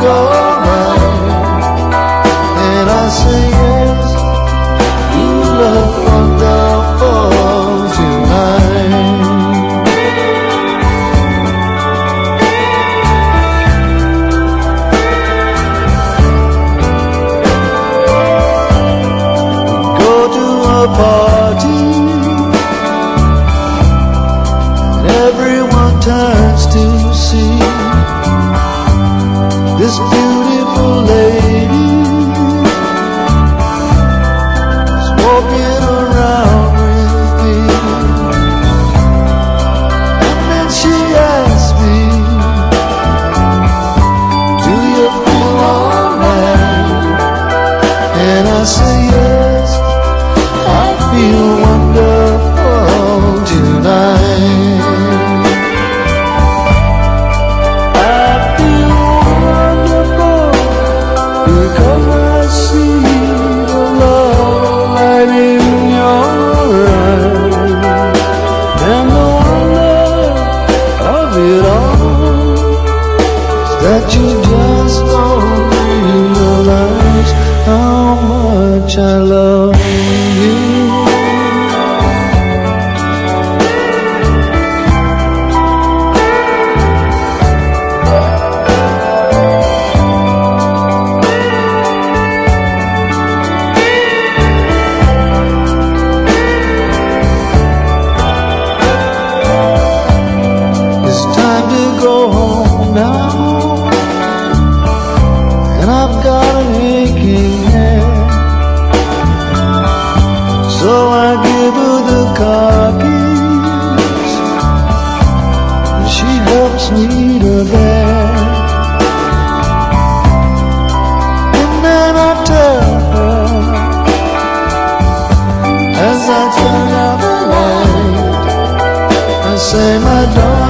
alright. And I say yes, you look wonderful tonight. Go to a party, everyone turns to see this beautiful lady is walking around with me. And then she asks me, do you feel alright? And I say yes, I feel wonderful tonight. That you just don't realize how much I love you. It's time to go home now, and I've got an aching head. So I give her the car keys, and she helps me to bed. And then I tell her, as I turn out the light, I say, my darling,